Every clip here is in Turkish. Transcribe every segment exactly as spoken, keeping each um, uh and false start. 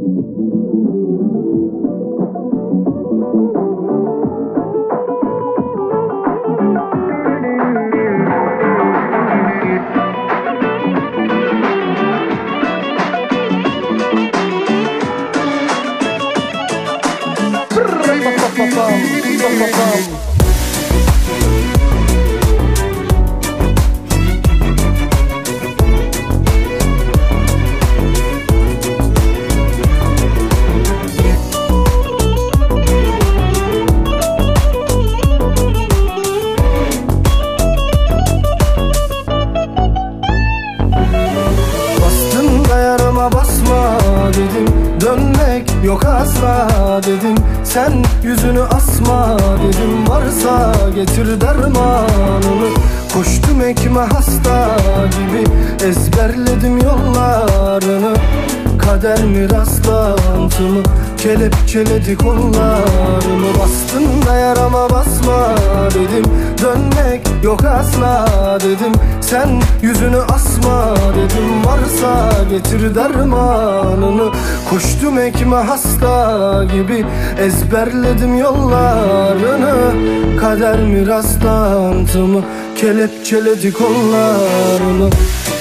Basma dedim, dönmek yok asla dedim. Sen yüzünü asma dedim, varsa getir dermanını. Koştum ekme hasta gibi, ezberledim yollarını. Kader mi rastlantı mı, kelepçeledi kollarımı. Bastın da yarama basma dedim, dönmek yok asla dedim. Sen yüzünü asma dedim, varsa getir dermanını. Koştum ekme hasta gibi, ezberledim yollarını. Kader mi rastlantı mı, kelepçeledi kollarımı.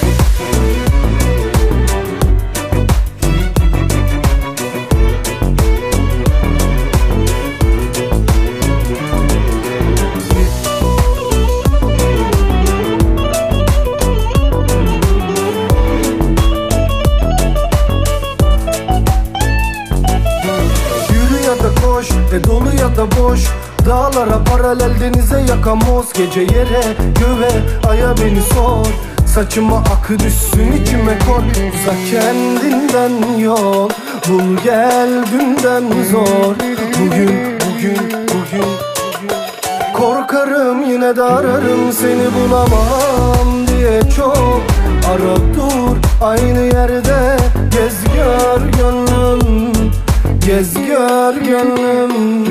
E dolu ya da boş, dağlara paralel, denize yakamoz. Gece yere göve aya beni sor, saçıma akı düşsün içime kor. Uzak kendinden yol, bul gel dünden zor. Bugün, bugün, bugün, bugün. Korkarım yine de ararım, seni bulamam diye çok. Ara dur aynı yerde, gez gör gönlüm, gez gör gönlüm.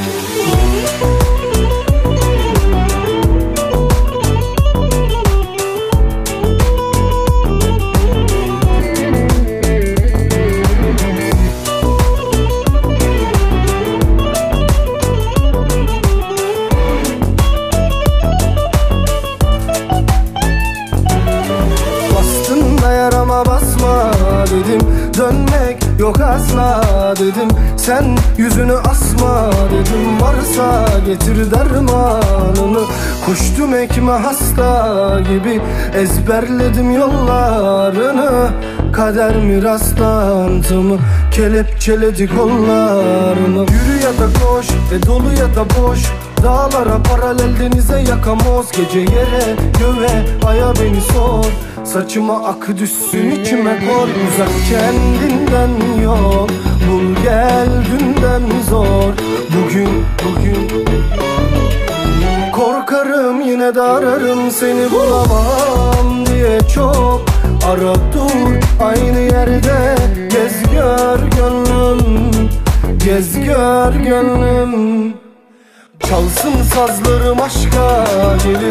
Bastın da yarama basma dedim, dönmek yok asla dedim. Sen yüzünü asma dedim, varsa getir dermanını. Koştum ekme hasta gibi, ezberledim yollarını. Kader mi rastlantı mı, kelepçeledi kollarımı. Yürü ya da koş, e dolu ya da boş, dağlara paralel, denize yakamoz. Gece yere göve aya beni sor, saçıma akı düşsün içime kor. Uzak kendinden yol, bul gel dünden zor. Bugün, bugün. Korkarım yine de ararım, seni bulamam diye çok. Ara dur aynı yerde, gez gör gönlüm, gez gör gönlüm. Çalsın sazlarım aşka gelir,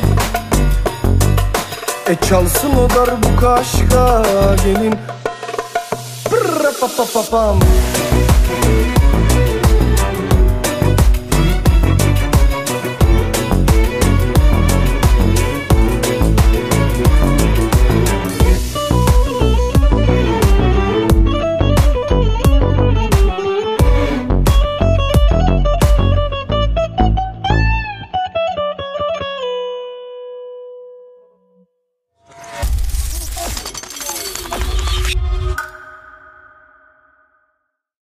e çalsın o darbuka aşka gelin. Brrr pa pa pa pam.